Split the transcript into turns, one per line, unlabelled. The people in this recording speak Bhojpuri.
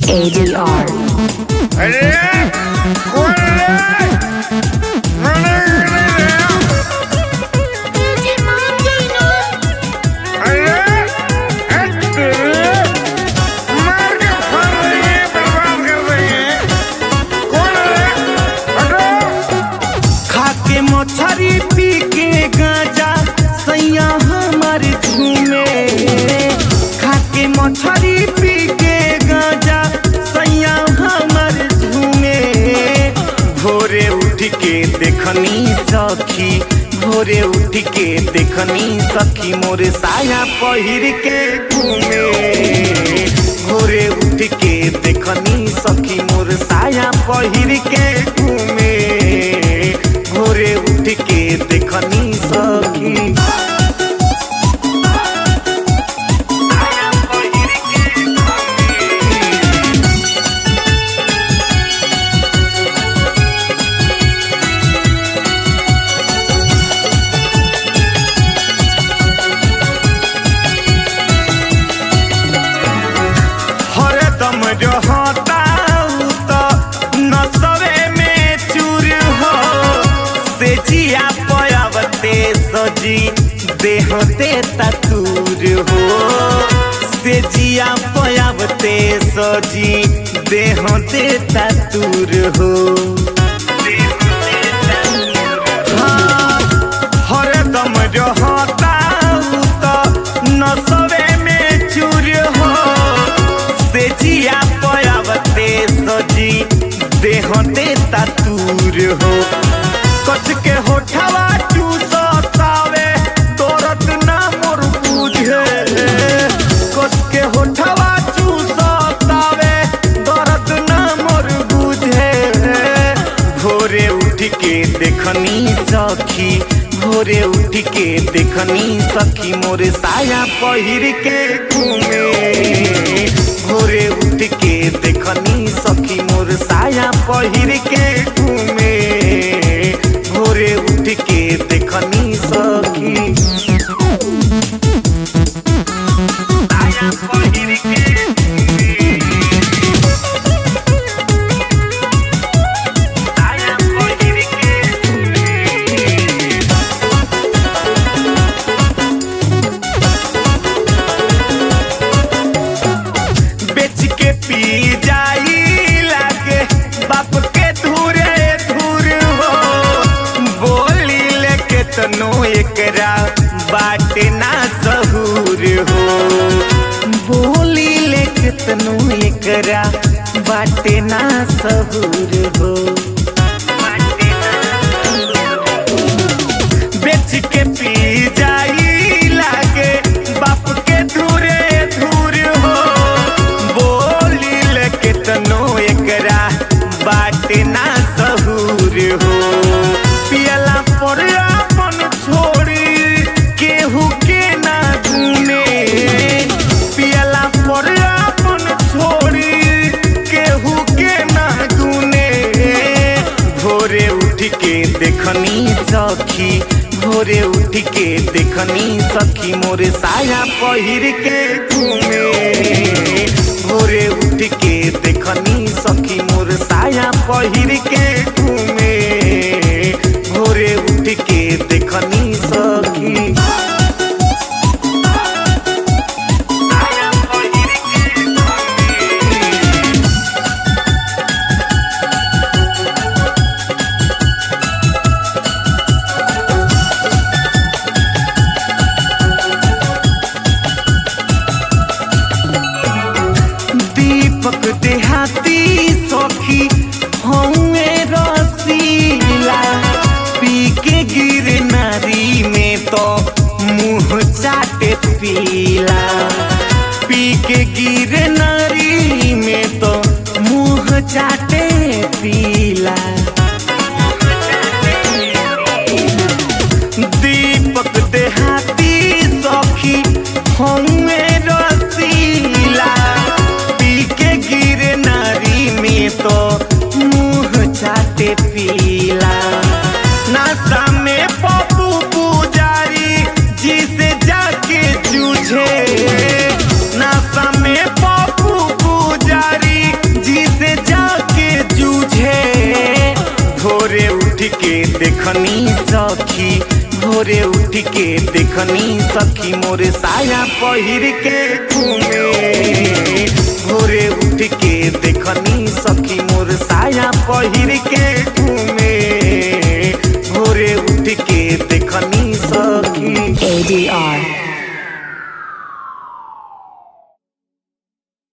ADR.
खाके मछरी पी के गांजा सैया हमर झूमे। खाके मछरी पी के गांजा सैया हमर झूमे। भोरे उठ के देखनी सखी, भोरे उठ के देखनी सखी मोर साया पहिर के घूमे। भोरे उठ के देखनी सखी मोर साया पहिर के घूमे। भोरे उठ के देखनी सखी हरदम रहता नसवे में चूर हो। से जिया पयावते सजी देहते तूर हो। से जिया पयावते सजी देहते तूर हो। हाँ, हरदम रहता नसवे में चूर हो। से जिया पयावते सजी देहते तूर हो। कस के होठवा चूसतावे तोरत ना मोर बुझे। कस के होठवा चूसतावे तोरत ना मोर बुझे। भोरे उठ के देखनी सखी, भोरे उठ के देखनी सखी मोर साया पहिर के घूमे। भोरे उठ के देखनी सखी मोर साया पहिर के घूमे। भोरे उठ के देखनी सखी साया पहिर के घूमे। साया पहिर के बेच के पी जाई लागे बाप के धूरे धूर हो। बोली लेके तनो एकरा बाटे ना सहूर हो। बोली लेके तनो एकरा बाटे ना सहूर हो। बेच के पी जाई लागे बाप के धूरे धूर हो। बोली लेके तनो एकरा बाटे ना सहूर हो। पियला पर अपन छोड़ी केहू के ना गुने। पियला पर अपन छोड़ी केहू के ना गुने। भोरे उठ के देखनी सखी, भोरे उठ के देखनी सखी मोर साया पहिर के घूमे। भोरे उठ के देखनी सखी मोर साया पहिर के घूमे। भोरे उठ के देखनी सखी साया पहिर के घूमे। दीपक देहाती सखी हौए रसीला। पी के गिर नारी में तो मुँह चाटे पीला। पी के गिर नारी में तो मुँह चाटे पीला। दीपक देहाती सखी हौए रसीला। पी के गिर नारी में तो मुँह चाटे पीला। नासा में पप्पू पुजारी जिसे जाके जूझे। नासा में पप्पू पुजारी देखनी सखी, भोरे उठ के देखनी सखी मोरे साया पहिर के घूमे। भोरे उठ के देखनी सखी मोर साया पहिर के घूमे। भोरे उठ के देखनी